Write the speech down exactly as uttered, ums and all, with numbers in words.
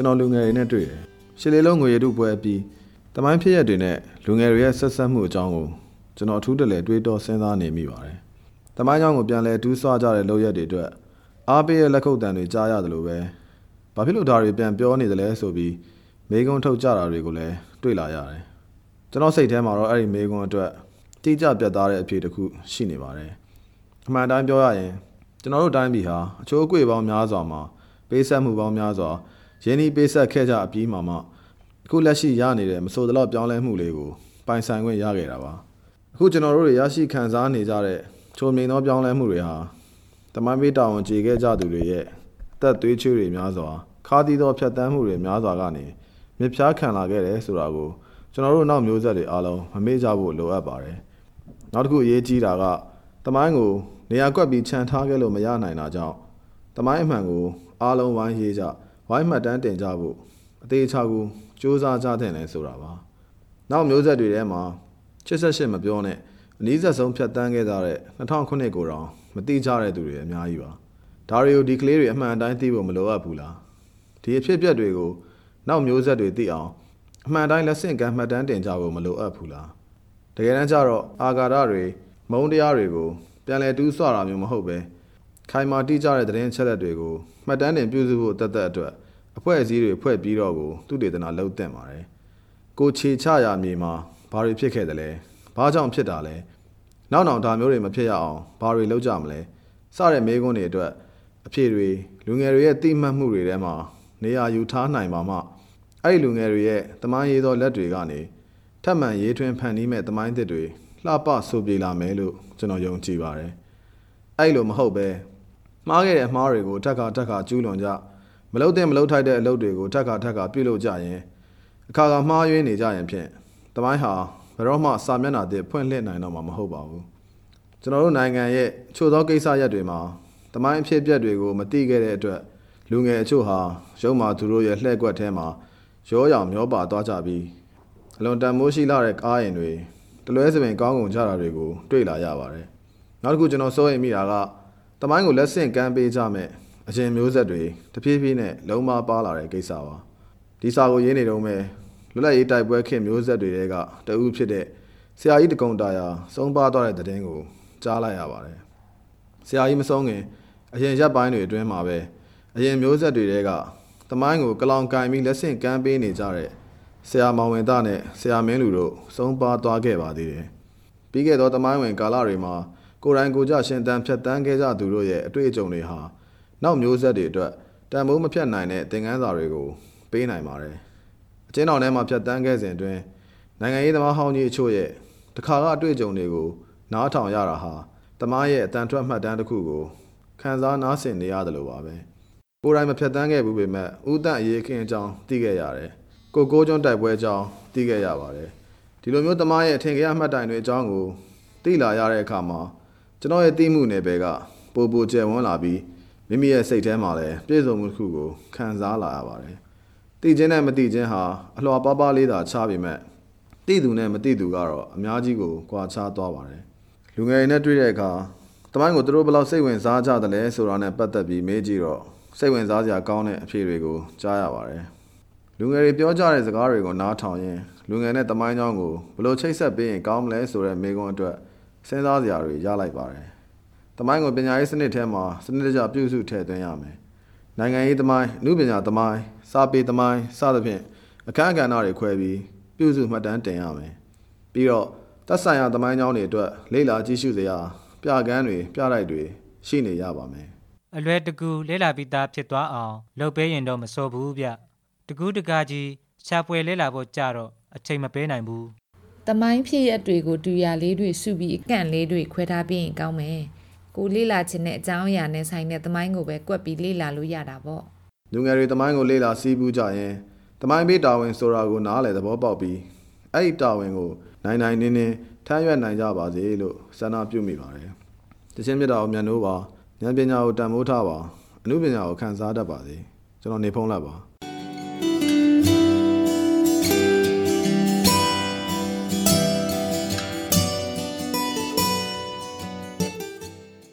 ကျွန်တော်လူငယ်တွေနဲ့တွေ့တယ်ရှစ်လေးလုံးငွေရတုပွဲပြီးတမိုင်းဖြစ်ရက်တွေနဲ့လူငယ်တွေရဲ့ဆက်ဆက်မှုအကြောင်းကိုကျွန်တော်အထူးတလဲတွေးတောစဉ်းစားနေမိပါတယ်တမိုင်းကြောင်းကိုပြန်လဲတူးဆွကြတဲ့လုပ်ရက်တွေအတွက်အားပေးရဲ့လက်ခုပ်တံတွေကြားရတယ်လို့ပဲဘာဖြစ်လို့ဒါတွေပြန်ပြောနေတယ်လဲဆိုပြီးမေးခွန်းထုတ်ကြတာတွေကိုလည်းတွေ့လာရတယ်ကျွန်တော်စိတ်ထဲမှာတော့အဲ့ဒီမေးခွန်းအတွက်တိကျပြတ်သားတဲ့အဖြေတစ်ခုရှိနေပါတယ်အမှန်တိုင်းပြောရရင်ကျွန်တော်တို့တိုင်းပြည်ဟာအချိုးအကွေပေါင်းများစွာမှာပေးဆက်မှုပေါင်းများစွာရင်းနှီးပေးဆက်ခဲ့ကြအပြီးမှမှအခုလက်ရှိရနေတဲ့မဆိုတလောက်ပြောင်းလဲမှုလေးကိုပိုင်ဆိုင်ခွင့်ရခဲ့တာပါအခုကျွန်တော်တို့တွေရရှိခံစားနေကြတဲ့ချုံမြိန်သောပြောင်းလဲမှုတွေဟာတမိုင်းပေးတာဝန်ကျေခဲ့ကြသူတွေရဲ့သက်သွေးချွေးတွေများစွာခါးသီးသောဖြတ်တန်းမှုတွေများစွာကနေမြစ်ဖျားခံလာခဲ့တယ်ဆိုတာကိုကျွန်တော်တို့နောက်မျိုးဆက်တွေအားလုံးမမေ့ကြဖို့လိုအပ်ပါတယ်နောက်တစ်ခုအရေးကြီးတာကတမိုင်းကိုနေရာကွက်ပြီးခြံထားခဲ့လို့မရနိုင်တာကြောင့်တမိုင်းအမှန်ကိုအားလုံးဝိုင်းရေးကြဝိုင်းမှတ်တမ်းတင်ကြဖို့အသေးချာကိုစူးစမ်းကြတဲ့လဲဆိုတာပါနောက်မျိုးဆက်တွေထဲမှာရှစ်ဆယ့်ရှစ်မပြောနဲ့အနည်းဆက်ဆုံးဖြတ်တန်းခဲ့ကြတဲ့၂၀၀ခုနှစ်ကိုတောင်မတိကြတဲ့သူတွေအများကြီးပါဒါတွေကိုဒီကလေးတွေအမှန်အတိုင်းသိဖို့မလိုအပ်ဘူးလားဒီအဖြစ်အပျက်တွေကိုနောက်မျိုးဆက်တွေသိအောင်အမှန်တိုင်းလက်ဆင့်ကမ်းမှတ်တမ်းတင်ကြဖို့မလိုအပ်ဘူးလားတကယ်တမ်းကျတော့အာဃာတတွေမုန်းတရားတွေကိုပြန်လည်တူးဆွတာမျိုးမဟုတ်ပဲခိုင်မာတိကျတဲ့သတင်းချက်လက်တွေကိုမှတ်တမ်းတင်ပြုစုဖို့တတ်တဲ့အတွက်အဖွဲ့အစည်းတွေဖွဲ့ပြီးတော့ကိုသူတေသနာလှုပ်တင်ပါတယ်ကိုခြေချရာမြေမှာဘာတွေဖြစ်ခဲ့တယ်လဲဘာကြောင့်ဖြစ်တာလဲနောက်နောက်ဒါမျိုးတွေမဖြစ်ရအောင်ဘာတွေလုပ်ကြမလဲစတဲ့မေးခွန်းတွေအတွက်အဖြေတွေလူငယ်တွေရဲ့သိမှတ်မှုတွေထဲမှာနေရာယူထားနိုင်ပါမှအဲ့ဒီလူငယ်တွေရဲ့တမိုင်းရေးသောလက်တွေကနေထပ်မံရေးထွင်းဖန်တီးမဲ့တမိုင်းသစ်တွေလှပဆိုပြေလာမယ်လို့ကျွန်တော်ယုံကြည်ပါတယ်အဲ့လိုမဟုတ်ပဲမှားခဲ့တဲ့အမှားတွေကိုထပ်ခါထပ်ခါကျူးလွန်ကြမလုပ်တဲ့မလုပ်ထိုက်တဲ့အလုပ်တွေကိုထပ်ခါထပ်ခါပြုလုပ်ကြရင်အခါခါမှားယွင်းနေကြရင်ဖြင့်တမိုင်းဟာဘယ်တော့မှစာမျက်နှာသစ်ဖွင့်လှစ်နိုင်တော့မှာမဟုတ်ပါဘူးကျွန်တော်တို့နိုင်ငံရဲ့အချို့သောကိစ္စရပ်တွေမှာတမိုင်းအဖြစ်အပျက်တွေကိုမသိခဲ့တဲ့အတွက်လူငယ်အချို့ဟာရုံးမှာသူတို့ရဲ့လှည့်ကွက်ထဲမှာရောရောင်မျောပါသွားကြပြီးအလွန်တန်မိုးရှိလာတဲ့ကားရင်တွေတလွဲစပင်ကောင်းကုန်ကြတာတွေကိုတွေ့လာရပါတယ်နောက်တစ်ခုကျွန်တော်စိုးရိမ်မိတာကတမိုင်းကိုလက်ဆင့်ကမ်းပေးကြမယ်အရင်မျိုးဆက်တွေတဖြည်းဖြည်းနဲ့လုံးမပါလာတဲ့ကိစ္စပါဒီစာကိုရေးနေတော့မယ်လွတ်လပ်ရေးတိုက်ပွဲခင်မျိုးဆက်တွေကတအုပ်ဖြစ်တဲ့ဆရာကြီးတကုံတာယာဆုံးပါသွားတဲ့တဲ့တင်ကိုကြားလိုက်ရပါတယ်ဆရာကြီးမဆုံးခင်အရင်ရပ်ပိုင်းတွေအတွင်းမှာပဲအရင်မျိုးဆက်တွေကတမိုင်းကိုကလောင်ကင်ပြီးလက်ဆင့်ကမ်းပေးနေကြတဲ့ဆရာမောင်ဝင်သားနဲ့ဆရာမင်းလူတို့ဆုံးပါသွားခဲ့ပါသေးတယ်ပြီးခဲ့သောတမိုင်းဝင်ကာလတွေမှာကိုယ်တိုင်ကိုကြရှင်တန်ဖြတ်တန်းခဲ့ကြသူတို့ရဲ့အတွေ့အကြုံတွေဟာနောက်မျိုးဆက်တွေအတွက်တန်ဖိုးမဖြတ်နိုင်တဲ့သင်ခန်းစာတွေကိုပေးနိုင်ပါတယ်အချင်းတော်ထဲမှာဖြတ်တန်းခဲ့စဉ်အတွင်းနိုင်ငံရေးသမားဟောင်းကြီးအချို့ရဲ့တခါကအတွေ့အကြုံတွေကိုနားထောင်ရတာဟာတမိုင်းရဲ့အတန်ထွက်မှတ်တမ်းတစ်ခုကိုခန်းစားနားဆင်နေရတယ်လို့ပါပဲကိုယ်တိုင်မဖြတ်တန်းခဲ့ဘူးပေမဲ့ဥဒ္ဒအရေးခင်းအကြောင်းသိခဲ့ရတယ်ကိုကိုကျွန်းတိုက်ပွဲအကြောင်းသိခဲ့ရပါတယ်ဒီလိုမျိုးတမိုင်းရဲ့အထင်ကြီးအမှတ်တိုင်တွေအကြောင်းကိုသိလာရတဲ့အခါမှာကျွန်တော်ရဲ့သိမှုနယ်ပယ်ကပိုပိုကျယ်ဝန်းလာပြီးမိမိရဲ့စိတ်ထဲမှာလည်းပြည့်စုံမှုတစ်ခုကိုခံစားလာရပါတယ်သိခြင်းနဲ့မသိခြင်းဟာအလွှာပါးပါးလေးသာခြားပေမဲ့သိသူနဲ့မသိသူကတော့အများကြီးကိုကွာခြားသွားပါတယ်လူငယ်တွေနဲ့တွေ့တဲ့အခါတမိုင်းကိုသူတို့ဘယ်လောက်စိတ်ဝင်စားကြတယ်လဲဆိုတာနဲ့ပတ်သက်ပြီးမေးကြည့်တော့စိတ်ဝင်စားစရာကောင်းတဲ့အဖြေတွေကိုကြားရပါတယ်လူငယ်တွေပြောကြတဲ့စကားတွေကိုနားထောင်ရင်လူငယ်နဲ့တမိုင်းကြောင်းကိုဘယ်လိုချိတ်ဆက်ပေးရင်ကောင်းမလဲဆိုတဲ့မေးခွန်းအတွက်စဉ်းစားစရာတွေရလိုက်ပါတယ်တမိုင်းကိုပညာရေးစနစ်ထဲမှာစနစ်တကျပြုစုထည့်သွင်းရမယ်နိုင်ငံရေးတမိုင်းအမှုပညာတမိုင်းစာပေတမိုင်းစသဖြင့်အခန်းကဏ္ဍတွေခွဲပြီးပြုစုမှတ်တမ်းတင်ရမယ်ပြီးတော့သက်ဆိုင်ရာတမိုင်းကြောင်းတွေအတွက်လေ့လာကြည့်ရှုစရာပြကန်းတွေပြတိုက်တွေရှိနေရပါမယ်အလွယ်တကူလေ့လာပြီးသားဖြစ်သွားအောင်လုပ်ပေးရင်တော့မစိုးဘူးဗျတကူးတကားကြီးရှာဖွေလေ့လာဖို့ကြတော့အချိန်မပေးနိုင်ဘူးတမိုင်းဖြစ်ရက်တွေကိုတူရလေးတွေစုပြီးအကန့်လေးတွေခွဲထားပြီးရင်ကောင်းမယ်ကိုလေ့လာခြင်းနဲ့အကြောင်းအရာနဲ့ဆိုင်တဲ့တမိုင်းကိုပဲကွက်ပြီးလေ့လာလို့ရတာပေါ့လူငယ်တွေတမိုင်းကိုလေ့လာစီးပူးကြရင်တမိုင်းပေးတာဝန်ဆိုတာကိုနားလည်သဘောပေါက်ပြီးအဲ့ဒီတာဝန်ကိုနိုင်နိုင်နင်းနင်းထမ်းရွက်နိုင်ကြပါစေလို့ဆန္ဒပြုမိပါတယ်တခြင်းမြတ်တာကိုမြန်လို့ပါဉာဏ်ပညာကိုတန်ဖိုးထားပါအမှုပညာကိုခံစားတတ်ပါစေကျွန်တော်နေဖုံးလိုက်ပါ